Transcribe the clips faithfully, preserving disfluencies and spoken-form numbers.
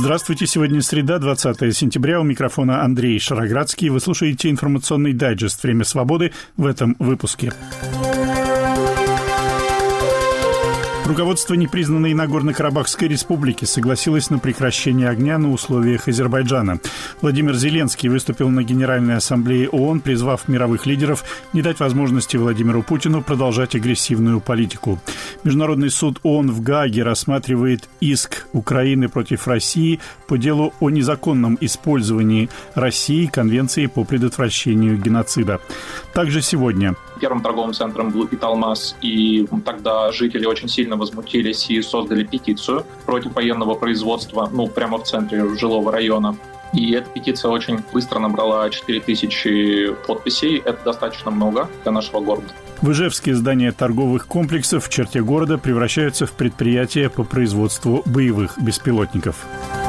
Здравствуйте. Сегодня среда, двадцатое сентября. У микрофона Андрей Шароградский. Вы слушаете информационный дайджест «Время свободы» в этом выпуске. Руководство непризнанной Нагорно-Карабахской республики согласилось на прекращение огня на условиях Азербайджана. Владимир Зеленский выступил на Генеральной ассамблее ООН, призвав мировых лидеров не дать возможности Владимиру Путину продолжать агрессивную политику. Международный суд ООН в Гааге рассматривает иск Украины против России по делу о незаконном использовании России Конвенции по предотвращению геноцида. Также сегодня Первым торговым центром был Италмас, и тогда жители очень сильно возмутились и создали петицию против военного производства, ну, прямо в центре жилого района. И эта петиция очень быстро набрала четыре тысячи подписей. Это достаточно много для нашего города. В Ижевске здания торговых комплексов в черте города превращаются в предприятия по производству боевых беспилотников.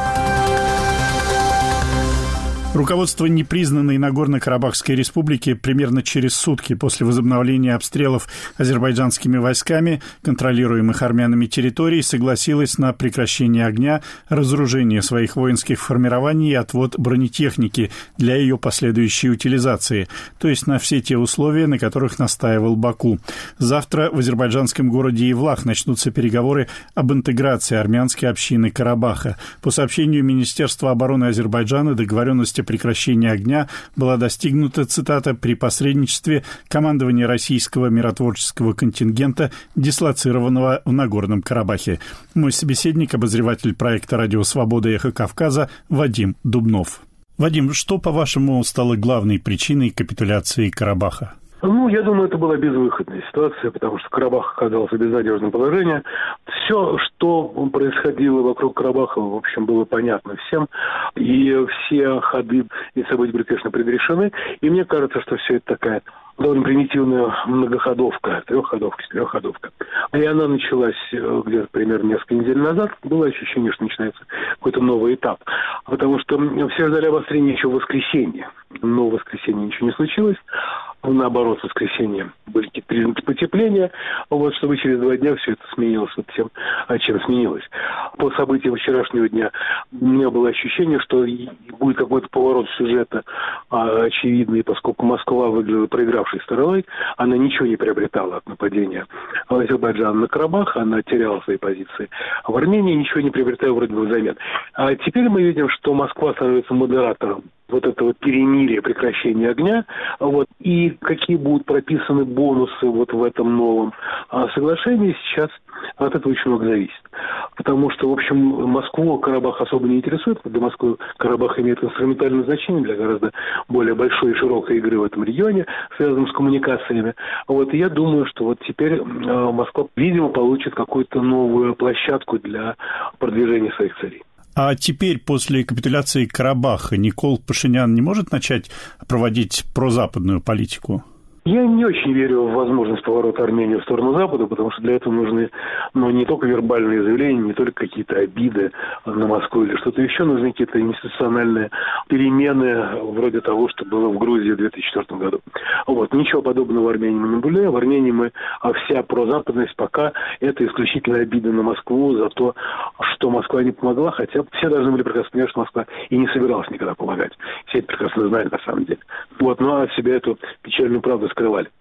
Руководство непризнанной Нагорно-Карабахской республики примерно через сутки после возобновления обстрелов азербайджанскими войсками, контролируемых армянами территорий, согласилось на прекращение огня, разоружение своих воинских формирований и отвод бронетехники для ее последующей утилизации, то есть на все те условия, на которых настаивал Баку. Завтра в азербайджанском городе Евлах начнутся переговоры об интеграции армянской общины Карабаха. По сообщению Министерства обороны Азербайджана, договоренность о прекращении огня была достигнута, цитата, при посредничестве командования российского миротворческого контингента, дислоцированного в Нагорном Карабахе. Мой собеседник, обозреватель проекта «Радио Свобода. Эхо Кавказа» Вадим Дубнов. Вадим, что, по-вашему, стало главной причиной капитуляции Карабаха? Ну, я думаю, это была безвыходная ситуация, потому что Карабах оказался в безнадежном положении. Все, что происходило вокруг Карабаха, в общем, было понятно всем. И все ходы и события были, конечно, предрешены. И мне кажется, что все это такая довольно примитивная многоходовка, трехходовка, четырехходовка. И она началась где-то примерно несколько недель назад. Было ощущение, что начинается какой-то новый этап. Потому что все ждали обострения еще в воскресенье. Но в воскресенье ничего не случилось. Наоборот, в воскресенье были какие-то признаки потепления, вот, чтобы через два дня все это сменилось вот тем, чем сменилось. По событиям вчерашнего дня у меня было ощущение, что будет какой-то поворот сюжета очевидный, поскольку Москва выглядела проигравшей стороной, она ничего не приобретала от нападения Азербайджана на Карабах, она теряла свои позиции. В Армении ничего не приобретала вроде бы взамен. А теперь мы видим, что Москва становится модератором вот этого перемирия, прекращения огня, вот, и какие будут прописаны бонусы вот в этом новом а, соглашении, сейчас от этого очень много зависит. Потому что, в общем, Москву Карабах особо не интересует, для Москвы Карабах имеет инструментальное значение для гораздо более большой и широкой игры в этом регионе, связанной с коммуникациями. Вот, и я думаю, что вот теперь а, Москва, видимо, получит какую-то новую площадку для продвижения своих целей. А теперь, после капитуляции Карабаха, Никол Пашинян не может начать проводить прозападную политику? Я не очень верю в возможность поворота Армении в сторону Запада, потому что для этого нужны, ну, не только вербальные заявления, не только какие-то обиды на Москву или что-то еще, нужны какие-то институциональные перемены, вроде того, что было в Грузии в две тысячи четвёртом году. Вот. Ничего подобного в Армении мы не наблюдаем. В Армении мы, а вся прозападность пока это исключительно обида на Москву за то, что Москва не помогла, хотя все должны были прекрасно понимать, что Москва и не собиралась никогда помогать. Все это прекрасно знали на самом деле. Вот. Ну, а от себя эту печальную правду скрывали.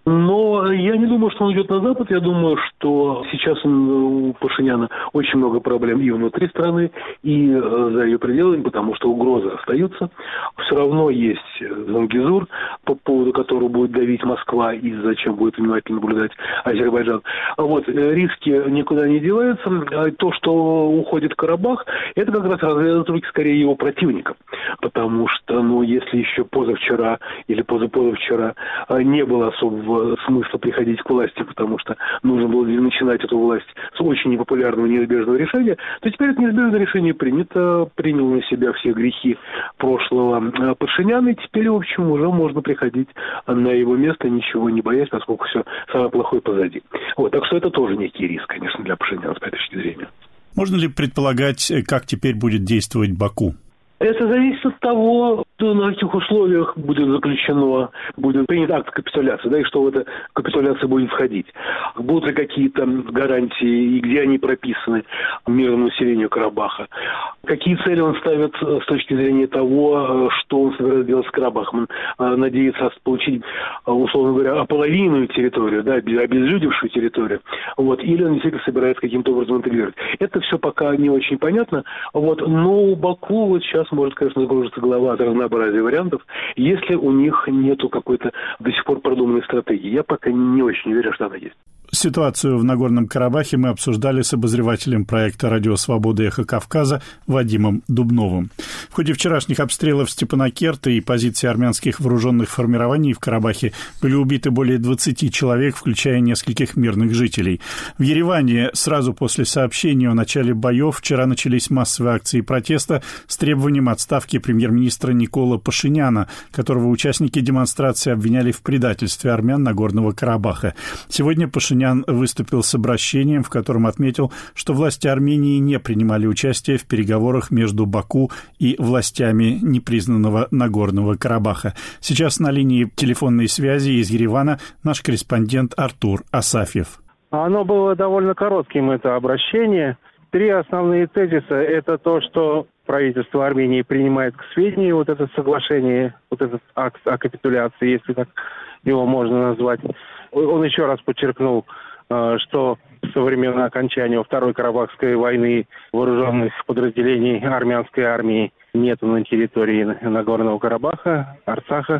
Но я не думаю, что он идет на Запад. Я думаю, что сейчас у Пашиняна очень много проблем и внутри страны, и за ее пределами, потому что угрозы остаются. Все равно есть Зангезур, по поводу которого будет давить Москва, и зачем будет внимательно наблюдать Азербайджан. Вот, риски никуда не деваются. То, что уходит Карабах, это как раз развязывает руки скорее его противникам. Потому что, ну, если еще позавчера или позапозавчера не было особого смысла приходить к власти, потому что нужно было начинать эту власть с очень непопулярного неизбежного решения, то теперь это неизбежное решение принято, принял на себя все грехи прошлого Пашиняна, и теперь, в общем, уже можно приходить на его место, ничего не боясь, поскольку все самое плохое позади. Вот, так что это тоже некий риск, конечно, для Пашиняна с этой точки зрения. Можно ли предполагать, как теперь будет действовать Баку? Это зависит от того, на каких условиях будет заключено, будет принят акт капитуляции, да, и что в эту капитуляцию будет входить. Будут ли какие-то гарантии, и где они прописаны мирному населению Карабаха. Какие цели он ставит с точки зрения того, что он собирается делать с Карабахом. Он надеется получить, условно говоря, ополовиненную территорию, да, обезлюдевшую территорию. Вот, или он действительно собирается каким-то образом интегрировать. Это все пока не очень понятно. Вот, но у Баку вот сейчас может, конечно, загружиться голова от разнообразия вариантов, если у них нету какой-то до сих пор продуманной стратегии. Я пока не очень уверен, что она есть. Ситуацию в Нагорном Карабахе мы обсуждали с обозревателем проекта «Радио Свобода. Эхо Кавказа» Вадимом Дубновым. В ходе вчерашних обстрелов Степанакерта и позиций армянских вооруженных формирований в Карабахе были убиты более двадцати человек, включая нескольких мирных жителей. В Ереване сразу после сообщения о начале боев вчера начались массовые акции протеста с требованием отставки премьер-министра Никола Пашиняна, которого участники демонстрации обвиняли в предательстве армян Нагорного Карабаха. Сегодня Пашинян выступил с обращением, в котором отметил, что власти Армении не принимали участие в переговорах между Баку и властями непризнанного Нагорного Карабаха. Сейчас на линии телефонной связи из Еревана наш корреспондент Артур Асафьев. Оно было довольно коротким, это обращение. Три основные тезиса – это то, что правительство Армении принимает к сведению вот это соглашение, вот этот акт о капитуляции, если так его можно назвать. Он еще раз подчеркнул, что со времен окончания Второй Карабахской войны вооруженных подразделений армянской армии нет на территории Нагорного Карабаха, Арцаха.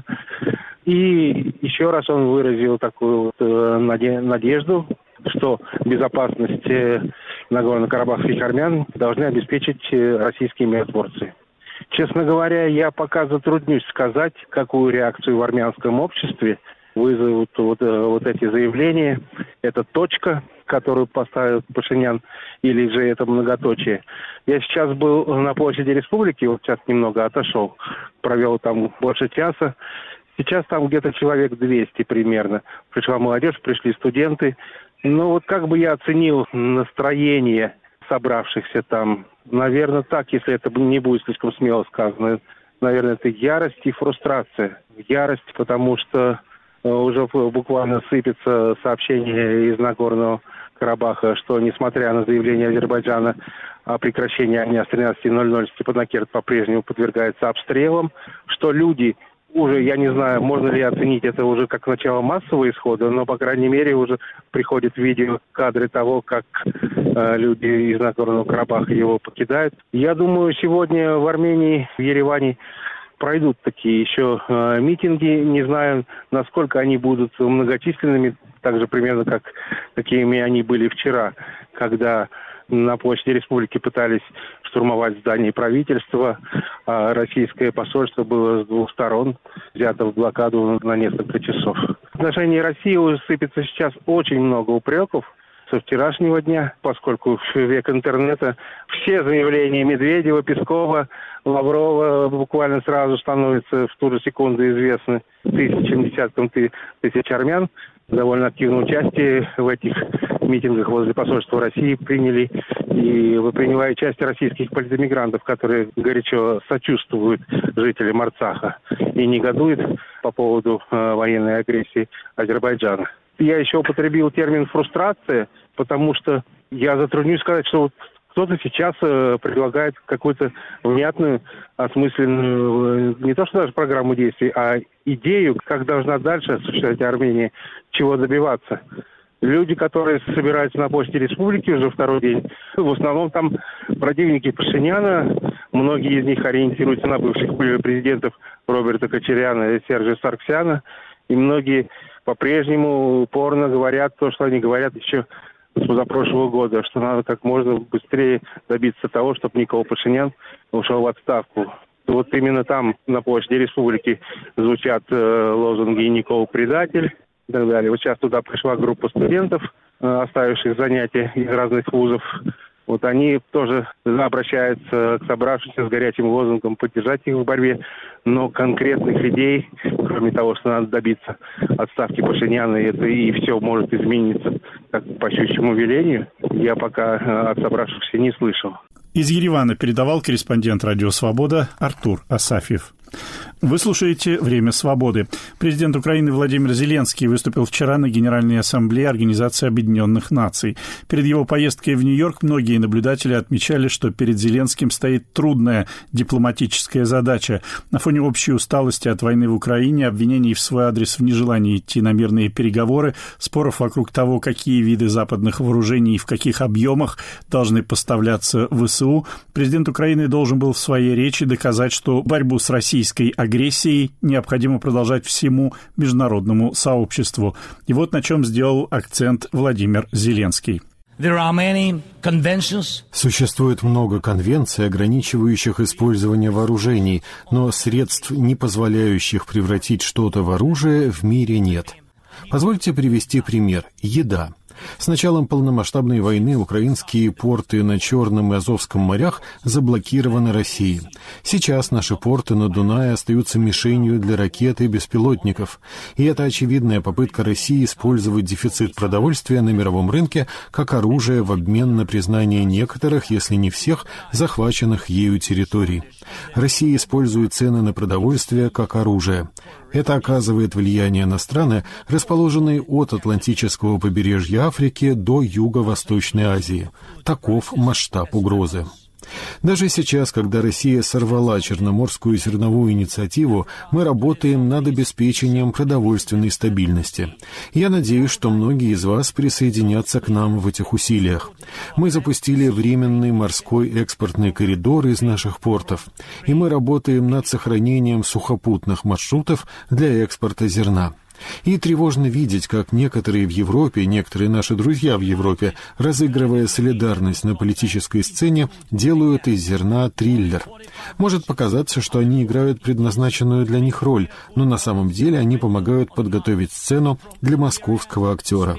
И еще раз он выразил такую вот надежду, что безопасность нагорно-карабахских армян должны обеспечить российские миротворцы. Честно говоря, я пока затруднюсь сказать, какую реакцию в армянском обществе вызовут вот, вот эти заявления. Это точка, которую поставил Пашинян, или же это многоточие. Я сейчас был на площади Республики, вот сейчас немного отошел, провел там больше часа. Сейчас там где-то человек двести примерно. Пришла молодежь, пришли студенты. Ну вот как бы я оценил настроение собравшихся там, наверное, так, если это не будет слишком смело сказано, наверное, это ярость и фрустрация. Ярость, потому что уже буквально сыпется сообщение из Нагорного Карабаха, что, несмотря на заявление Азербайджана о прекращении огня с тринадцати ноль-ноль, Степанакерт по-прежнему подвергается обстрелам, что люди уже, я не знаю, можно ли оценить это уже как начало массового исхода, но, по крайней мере, уже приходят видео, кадры того, как э, люди из Нагорного Карабаха его покидают. Я думаю, сегодня в Армении, в Ереване пройдут такие еще э, митинги. Не знаю, насколько они будут многочисленными, так же примерно, как какими они были вчера, когда на площади Республики пытались штурмовать здание правительства, а российское посольство было с двух сторон взято в блокаду на несколько часов. В отношении России сыпется сейчас очень много упреков со вчерашнего дня, поскольку в век интернета все заявления Медведева, Пескова, Лаврова буквально сразу становятся в ту же секунду известны тысячам, десяткам тысяч армян. Довольно активное участие в этих митингах возле посольства России приняли и принимая участие российских политэмигрантов, которые горячо сочувствуют жителям Арцаха и негодуют по поводу э, военной агрессии Азербайджана. Я еще употребил термин «фрустрация», потому что я затруднюсь сказать, что вот кто-то сейчас э, предлагает какую-то внятную, осмысленную, не то что даже программу действий, а идею, как должна дальше осуществлять Армения, чего добиваться. Люди, которые собираются на площади Республики уже второй день, в основном там противники Пашиняна, многие из них ориентируются на бывших президентов Роберта Кочаряна и Сержа Сарксяна, и многие по-прежнему упорно говорят то, что они говорят еще с позапрошлого года, что надо как можно быстрее добиться того, чтобы Никол Пашинян ушел в отставку. Вот именно там, на площади Республики, звучат э, лозунги «Никол предатель» и так далее. Вот сейчас туда пришла группа студентов, э, оставивших занятия из разных вузов. Вот они тоже обращаются к собравшимся с горячим лозунгом поддержать их в борьбе, но конкретных идей, кроме того, что надо добиться отставки Пашиняна, это и все может измениться как по щучьему велению, я пока от собравшихся не слышал. Из Еревана передавал корреспондент «Радио Свобода» Артур Асафьев. Вы слушаете «Время свободы». Президент Украины Владимир Зеленский выступил вчера на Генеральной Ассамблее Организации Объединенных Наций. Перед его поездкой в Нью-Йорк многие наблюдатели отмечали, что перед Зеленским стоит трудная дипломатическая задача. На фоне общей усталости от войны в Украине, обвинений в свой адрес в нежелании идти на мирные переговоры, споров вокруг того, какие виды западных вооружений и в каких объемах должны поставляться в ВСУ, президент Украины должен был в своей речи доказать, что борьбу с российской агрессией необходимо продолжать всему международному сообществу. И вот на чем сделал акцент Владимир Зеленский. Существует много конвенций, ограничивающих использование вооружений, но средств, не позволяющих превратить что-то в оружие, в мире нет. Позвольте привести пример. Еда. С началом полномасштабной войны украинские порты на Черном и Азовском морях заблокированы Россией. Сейчас наши порты на Дунае остаются мишенью для ракет и беспилотников. И это очевидная попытка России использовать дефицит продовольствия на мировом рынке как оружие в обмен на признание некоторых, если не всех, захваченных ею территорий. Россия использует цены на продовольствие как оружие. Это оказывает влияние на страны, расположенные от Атлантического побережья Африки до Юго-Восточной Азии. Таков масштаб угрозы. Даже сейчас, когда Россия сорвала Черноморскую зерновую инициативу, мы работаем над обеспечением продовольственной стабильности. Я надеюсь, что многие из вас присоединятся к нам в этих усилиях. Мы запустили временный морской экспортный коридор из наших портов, и мы работаем над сохранением сухопутных маршрутов для экспорта зерна. И тревожно видеть, как некоторые в Европе, некоторые наши друзья в Европе, разыгрывая солидарность на политической сцене, делают из зерна триллер. Может показаться, что они играют предназначенную для них роль, но на самом деле они помогают подготовить сцену для московского актера.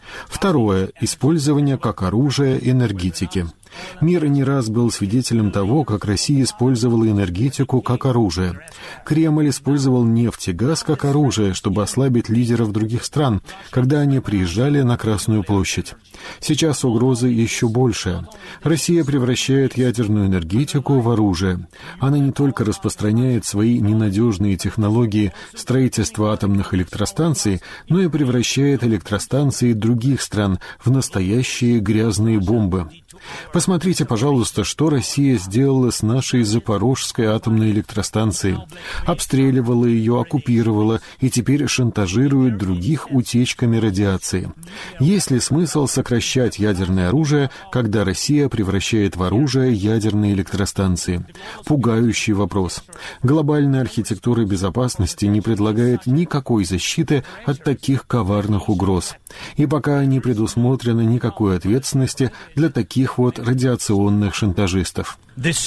Второе. Использование как оружия энергетики. Мир не раз был свидетелем того, как Россия использовала энергетику как оружие. Кремль использовал нефть и газ как оружие, чтобы ослабить лидеров других стран, когда они приезжали на Красную площадь. Сейчас угроза еще большая. Россия превращает ядерную энергетику в оружие. Она не только распространяет свои ненадежные технологии строительства атомных электростанций, но и превращает электростанции других стран в настоящие грязные бомбы. Посмотрите, пожалуйста, что Россия сделала с нашей Запорожской атомной электростанцией. Обстреливала ее, оккупировала и теперь шантажирует других утечками радиации. Есть ли смысл сокращать ядерное оружие, когда Россия превращает в оружие ядерные электростанции? Пугающий вопрос. Глобальная архитектура безопасности не предлагает никакой защиты от таких коварных угроз. И пока не предусмотрено никакой ответственности для таких вот радиационных шантажистов.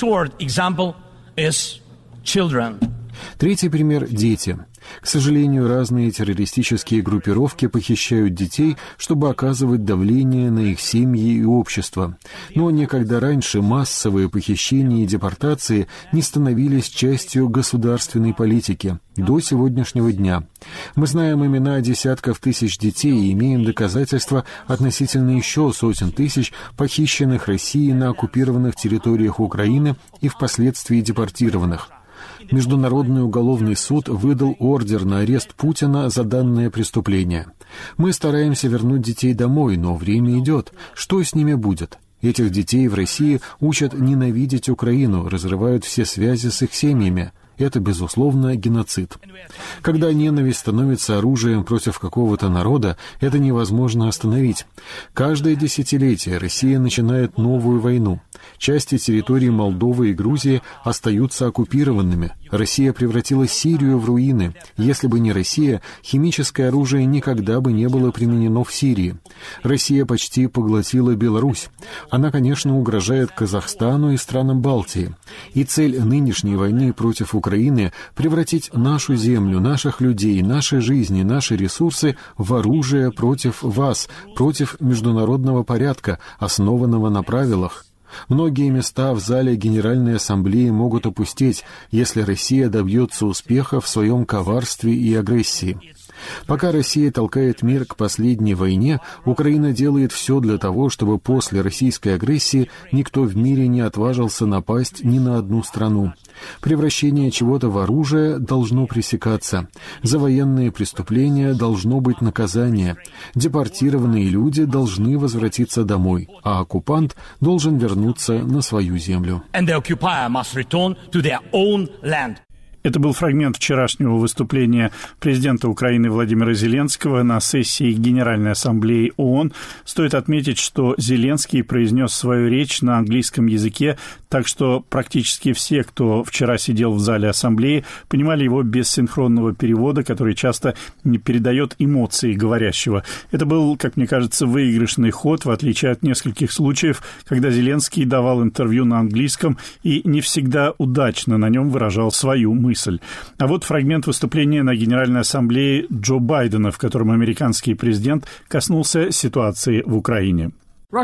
Третий пример – дети. К сожалению, разные террористические группировки похищают детей, чтобы оказывать давление на их семьи и общество. Но никогда раньше массовые похищения и депортации не становились частью государственной политики до сегодняшнего дня. Мы знаем имена десятков тысяч детей и имеем доказательства относительно еще сотен тысяч похищенных Россией на оккупированных территориях Украины и впоследствии депортированных. Международный уголовный суд выдал ордер на арест Путина за данное преступление. Мы стараемся вернуть детей домой, но время идет. Что с ними будет? Этих детей в России учат ненавидеть Украину, разрывают все связи с их семьями. Это, безусловно, геноцид. Когда ненависть становится оружием против какого-то народа, это невозможно остановить. Каждое десятилетие Россия начинает новую войну. Части территории Молдовы и Грузии остаются оккупированными. Россия превратила Сирию в руины. Если бы не Россия, химическое оружие никогда бы не было применено в Сирии. Россия почти поглотила Беларусь. Она, конечно, угрожает Казахстану и странам Балтии. И цель нынешней войны против Украины — превратить нашу землю, наших людей, наши жизни, наши ресурсы в оружие против вас, против международного порядка, основанного на правилах. Многие места в зале Генеральной Ассамблеи могут опустеть, если Россия добьется успеха в своем коварстве и агрессии. Пока Россия толкает мир к последней войне, Украина делает все для того, чтобы после российской агрессии никто в мире не отважился напасть ни на одну страну. Превращение чего-то в оружие должно пресекаться. За военные преступления должно быть наказание. Депортированные люди должны возвратиться домой, а оккупант должен вернуться на свою землю. Это был фрагмент вчерашнего выступления президента Украины Владимира Зеленского на сессии Генеральной Ассамблеи ООН. Стоит отметить, что Зеленский произнес свою речь на английском языке, так что практически все, кто вчера сидел в зале Ассамблеи, понимали его без синхронного перевода, который часто не передает эмоции говорящего. Это был, как мне кажется, выигрышный ход, в отличие от нескольких случаев, когда Зеленский давал интервью на английском и не всегда удачно на нем выражал свою мысль. мысль. А вот фрагмент выступления на Генеральной Ассамблее Джо Байдена, в котором американский президент коснулся ситуации в Украине.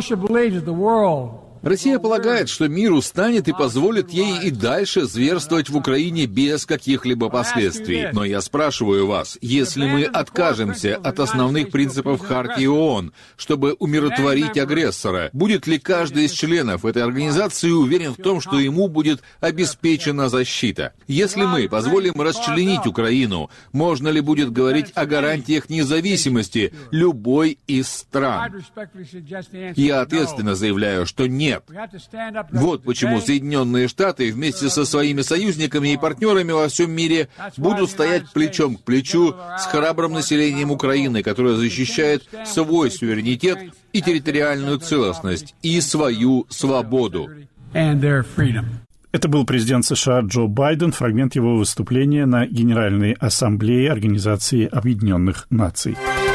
Россия полагает, что мир устанет и позволит ей и дальше зверствовать в Украине без каких-либо последствий. Но я спрашиваю вас, если мы откажемся от основных принципов Хартии ООН, чтобы умиротворить агрессора, будет ли каждый из членов этой организации уверен в том, что ему будет обеспечена защита? Если мы позволим расчленить Украину, можно ли будет говорить о гарантиях независимости любой из стран? Я ответственно заявляю, что нет. Нет. Вот почему Соединенные Штаты вместе со своими союзниками и партнерами во всем мире будут стоять плечом к плечу с храбрым населением Украины, которое защищает свой суверенитет и территориальную целостность, и свою свободу. Это был президент США Джо Байден, фрагмент его выступления на Генеральной Ассамблее Организации Объединенных Наций.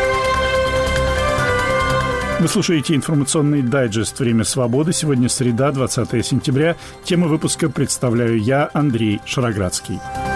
Вы слушаете информационный дайджест «Время свободы». Сегодня среда, двадцатое сентября. Тему выпуска представляю я, Андрей Шароградский.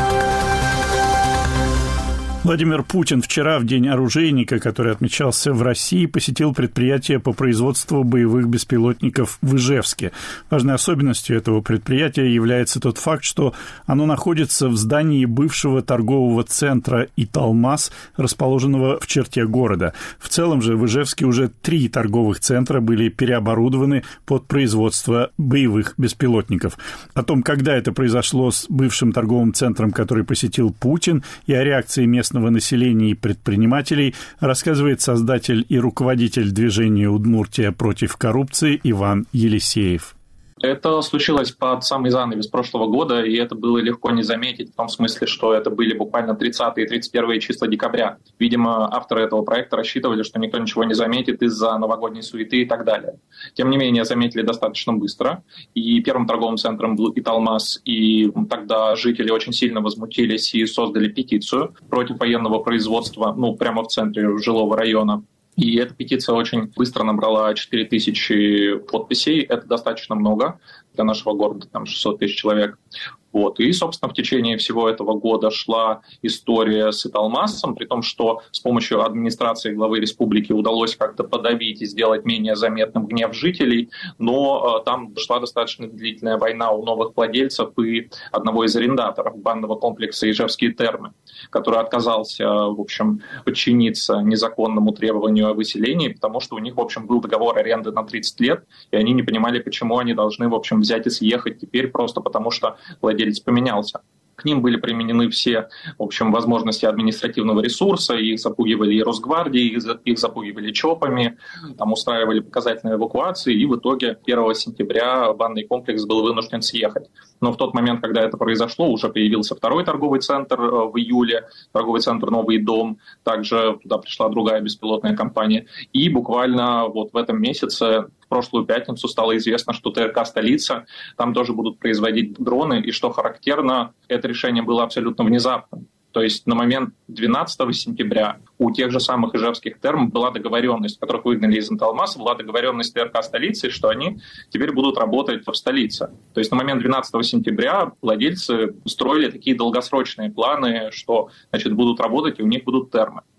Владимир Путин вчера, в День оружейника, который отмечался в России, посетил предприятие по производству боевых беспилотников в Ижевске. Важной особенностью этого предприятия является тот факт, что оно находится в здании бывшего торгового центра «Италмас», расположенного в черте города. В целом же в Ижевске уже три торговых центра были переоборудованы под производство боевых беспилотников. О том, когда это произошло с бывшим торговым центром, который посетил Путин, и о реакции местных населения и предпринимателей, рассказывает создатель и руководитель движения «Удмуртия против коррупции» Иван Елисеев. Это случилось под самый занавес прошлого года, и это было легко не заметить, в том смысле, что это были буквально тридцатые и тридцать первые числа декабря. Видимо, авторы этого проекта рассчитывали, что никто ничего не заметит из-за новогодней суеты и так далее. Тем не менее, заметили достаточно быстро, и первым торговым центром был «Италмас», и тогда жители очень сильно возмутились и создали петицию против военного производства, ну, прямо в центре жилого района. И эта петиция очень быстро набрала четыре тысячи подписей. Это достаточно много для нашего города, там шестьсот тысяч человек. Вот. И, собственно, в течение всего этого года шла история с «Италмасом», при том, что с помощью администрации главы республики удалось как-то подавить и сделать менее заметным гнев жителей, но э, там шла достаточно длительная война у новых владельцев и одного из арендаторов банного комплекса «Ижевские термы», который отказался, в общем, подчиниться незаконному требованию о выселении, потому что у них, в общем, был договор аренды на тридцать лет, и они не понимали, почему они должны, в общем, взять и съехать теперь просто потому, что владелец поменялся. К ним были применены все, в общем, возможности административного ресурса, их запугивали и Росгвардией, их запугивали ЧОПами, там устраивали показательные эвакуации, и в итоге первого сентября банный комплекс был вынужден съехать. Но в тот момент, когда это произошло, уже появился второй торговый центр в июле, торговый центр «Новый дом», также туда пришла другая беспилотная компания, и буквально вот в этом месяце, в прошлую пятницу, стало известно, что ТРК «Столица», там тоже будут производить дроны, и что характерно, это решение было абсолютно внезапным. То есть на момент двенадцатого сентября у тех же самых ижевских терм была договоренность, которых выгнали из «Италмаса», была договоренность ТРК «Столицы», что они теперь будут работать в столице. То есть на момент двенадцатого сентября владельцы строили такие долгосрочные планы, что, значит, будут работать и у них будут термы.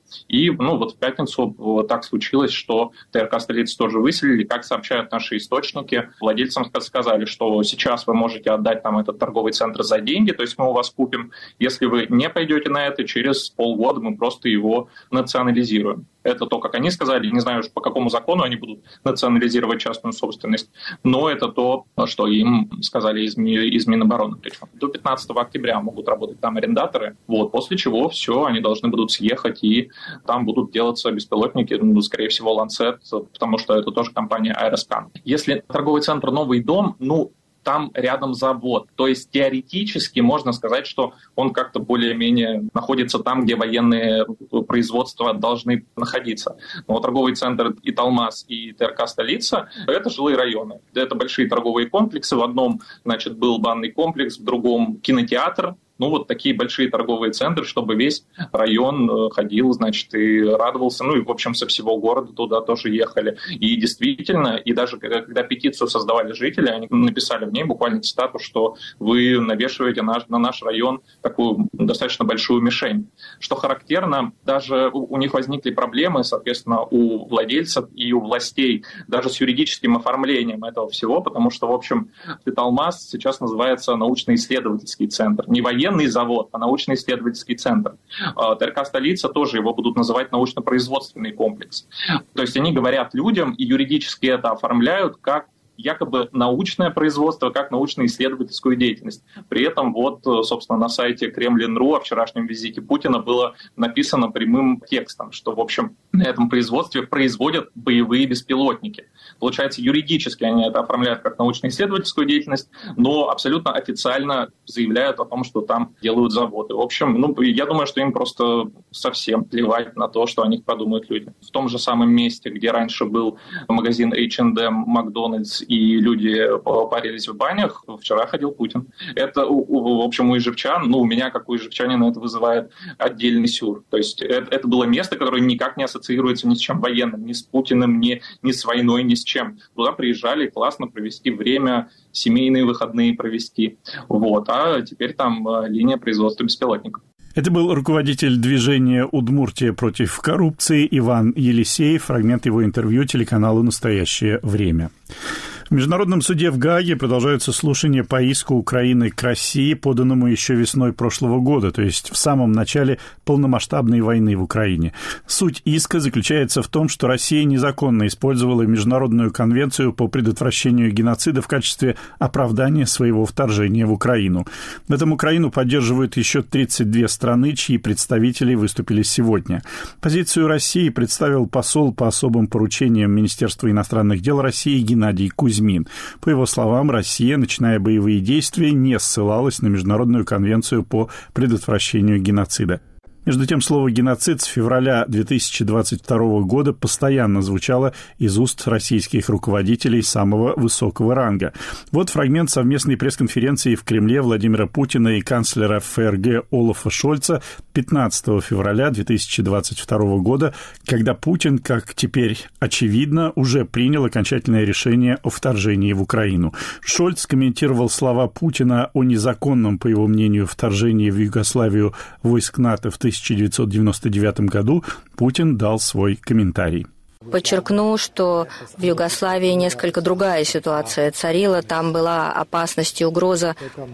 И ну, вот в пятницу вот так случилось, что ТРК «Столица» тоже выселили. Как сообщают наши источники, владельцам сказали, что сейчас вы можете отдать нам этот торговый центр за деньги, то есть мы у вас купим. Если вы не пойдете на это, через полгода мы просто его национализируем. Это то, как они сказали. Не знаю, по какому закону они будут национализировать частную собственность, но это то, что им сказали из, из Минобороны. Причем до пятнадцатого октября могут работать там арендаторы, вот, после чего все, они должны будут съехать, и там будут делаться беспилотники, ну, скорее всего, Lancet, потому что это тоже компания Aeroscan. Если торговый центр «Новый дом», ну, там рядом завод. То есть теоретически можно сказать, что он как-то более-менее находится там, где военные производства должны находиться. Но торговый центр Италмас и ТРК «Столица» — это жилые районы. Это большие торговые комплексы. В одном, значит, был банный комплекс, в другом кинотеатр. Ну, вот такие большие торговые центры, чтобы весь район ходил, значит, и радовался. Ну, и, в общем, со всего города туда тоже ехали. И действительно, и даже когда петицию создавали жители, они написали в ней буквально цитату, что вы навешиваете наш, на наш район такую достаточно большую мишень. Что характерно, даже у, у них возникли проблемы, соответственно, у владельцев и у властей, даже с юридическим оформлением этого всего, потому что, в общем, Италмас сейчас называется научно-исследовательский центр. Не военный завод, а научно-исследовательский центр. ТРК «Столица» тоже его будут называть научно-производственный комплекс. То есть они говорят людям и юридически это оформляют как якобы научное производство, как научно-исследовательскую деятельность. При этом вот, собственно, на сайте Кремлин точка ру о вчерашнем визите Путина было написано прямым текстом, что, в общем, на этом производстве производят боевые беспилотники. Получается, юридически они это оформляют как научно-исследовательскую деятельность, но абсолютно официально заявляют о том, что там делают заводы. В общем, ну, я думаю, что им просто совсем плевать на то, что о них подумают люди. В том же самом месте, где раньше был магазин эйч энд эм, Макдональдс, и люди парились в банях, вчера ходил Путин. Это, в общем, у ижевчан, ну, у меня, как у ижевчанина, это вызывает отдельный сюр. То есть это, это было место, которое никак не ассоциируется ни с чем военным, ни с Путиным, ни, ни с войной, ни с чем. Туда приезжали классно провести время, семейные выходные провести. Вот. А теперь там линия производства беспилотников. Это был руководитель движения «Удмуртия против коррупции» Иван Елисеев. Фрагмент его интервью телеканалу «Настоящее время». В Международном суде в Гааге продолжаются слушания по иску Украины к России, поданному еще весной прошлого года, то есть в самом начале полномасштабной войны в Украине. Суть иска заключается в том, что Россия незаконно использовала Международную конвенцию по предотвращению геноцида в качестве оправдания своего вторжения в Украину. В этом Украину поддерживают еще тридцать две страны, чьи представители выступили сегодня. Позицию России представил посол по особым поручениям Министерства иностранных дел России Геннадий Кузьмин. По его словам, Россия, начиная боевые действия, не ссылалась на Международную конвенцию по предотвращению геноцида. Между тем, слово «геноцид» с февраля две тысячи двадцать второго года постоянно звучало из уст российских руководителей самого высокого ранга. Вот фрагмент совместной пресс-конференции в Кремле Владимира Путина и канцлера ФРГ Олафа Шольца пятнадцатого февраля две тысячи двадцать второго года, когда Путин, как теперь очевидно, уже принял окончательное решение о вторжении в Украину. Шольц комментировал слова Путина о незаконном, по его мнению, вторжении в Югославию войск НАТО в тысяча девятьсот девяносто девятом году. Путин дал свой комментарий. Подчеркну, что в Югославии несколько другая ситуация царила. Там была опасность и угроза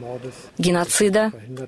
геноцида,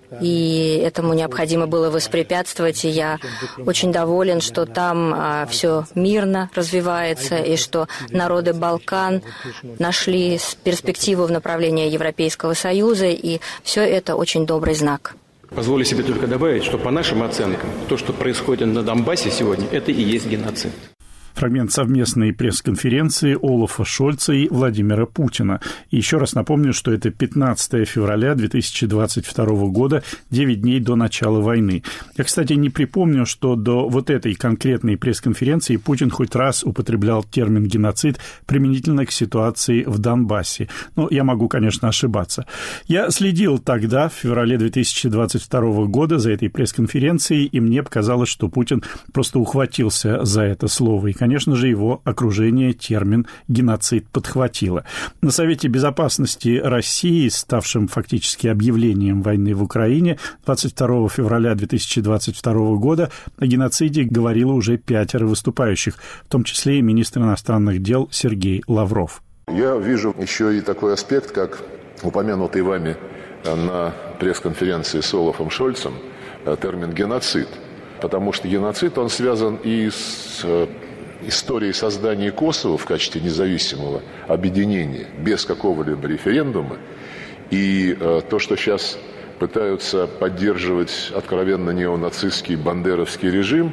и этому необходимо было воспрепятствовать. И я очень доволен, что там а, все мирно развивается, и что народы Балкан нашли перспективу в направлении Европейского Союза, и все это очень добрый знак. Позволю себе только добавить, что по нашим оценкам, то, что происходит на Донбассе сегодня, это и есть геноцид. Фрагмент совместной пресс-конференции Олафа Шольца и Владимира Путина. И еще раз напомню, что это пятнадцатого февраля две тысячи двадцать второго года, девять дней до начала войны. Я, кстати, не припомню, что до вот этой конкретной пресс-конференции Путин хоть раз употреблял термин «геноцид» применительно к ситуации в Донбассе. Но я могу, конечно, ошибаться. Я следил тогда, в феврале две тысячи двадцать второго года, за этой пресс-конференцией, и мне показалось, что Путин просто ухватился за это слово. И, конечно же, его окружение термин «геноцид» подхватило. На Совете Безопасности России, ставшем фактически объявлением войны в Украине, двадцать второго февраля две тысячи двадцать второго года о геноциде говорило уже пятеро выступающих, в том числе и министр иностранных дел Сергей Лавров. Я вижу еще и такой аспект, как упомянутый вами на пресс-конференции с Олафом Шольцем термин «геноцид». Потому что геноцид, он связан и с историей создания Косово в качестве независимого объединения, без какого-либо референдума. И то, что сейчас пытаются поддерживать откровенно неонацистский бандеровский режим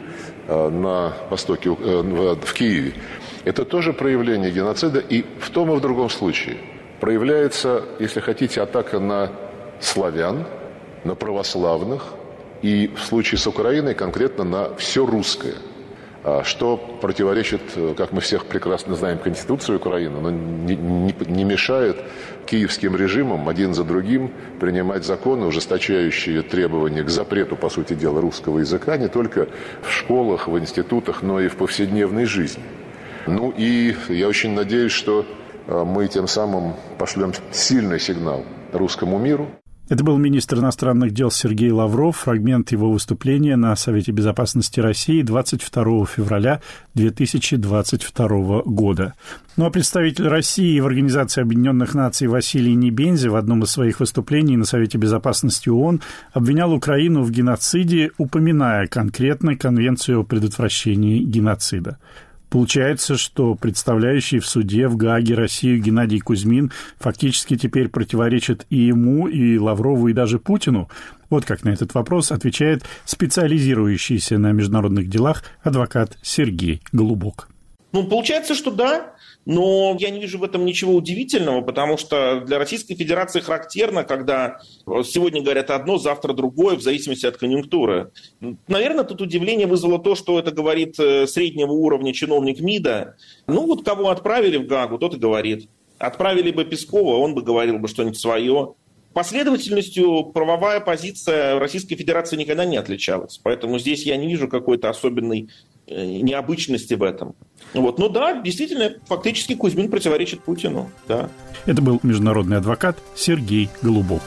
на востоке, в Киеве, это тоже проявление геноцида. И в том и в другом случае проявляется, если хотите, атака на славян, на православных, и в случае с Украиной конкретно на все русское, что противоречит, как мы всех прекрасно знаем, Конституции Украины, но не, не, не мешает киевским режимам один за другим принимать законы, ужесточающие требования к запрету, по сути дела, русского языка не только в школах, в институтах, но и в повседневной жизни. Ну и я очень надеюсь, что мы тем самым пошлем сильный сигнал русскому миру. Это был министр иностранных дел Сергей Лавров, фрагмент его выступления на Совете Безопасности России двадцать второго февраля две тысячи двадцать второго года. Ну а представитель России в Организации Объединенных Наций Василий Небензи в одном из своих выступлений на Совете Безопасности ООН обвинял Украину в геноциде, упоминая конкретно Конвенцию о предотвращении геноцида. Получается, что представляющий в суде в Гааге Россию Геннадий Кузьмин фактически теперь противоречит и ему, и Лаврову, и даже Путину. Вот как на этот вопрос отвечает специализирующийся на международных делах адвокат Сергей Голубок. Ну, получается, что да, но я не вижу в этом ничего удивительного, потому что для Российской Федерации характерно, когда сегодня говорят одно, завтра другое, в зависимости от конъюнктуры. Наверное, тут удивление вызвало то, что это говорит среднего уровня чиновник МИДа. Ну, вот кого отправили в Гаагу, тот и говорит. Отправили бы Пескова, он бы говорил бы что-нибудь свое. Последовательностью правовая позиция Российской Федерации никогда не отличалась. Поэтому здесь я не вижу какой-то особенной необычности в этом. Вот. Ну да, действительно, фактически Кузьмин противоречит Путину. Да. Это был международный адвокат Сергей Голубок.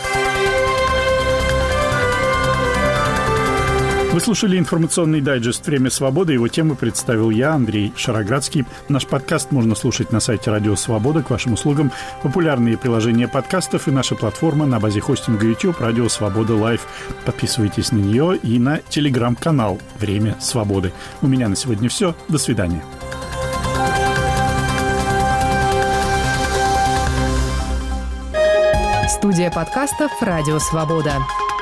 Вы слушали информационный дайджест «Время свободы». Его тему представил я, Андрей Шароградский. Наш подкаст можно слушать на сайте Радио Свобода. К вашим услугам популярные приложения подкастов и наша платформа на базе хостинга YouTube «Радио Свобода Лайв». Подписывайтесь на нее и на телеграм-канал «Время свободы». У меня на сегодня все. До свидания. Студия подкастов «Радио Свобода».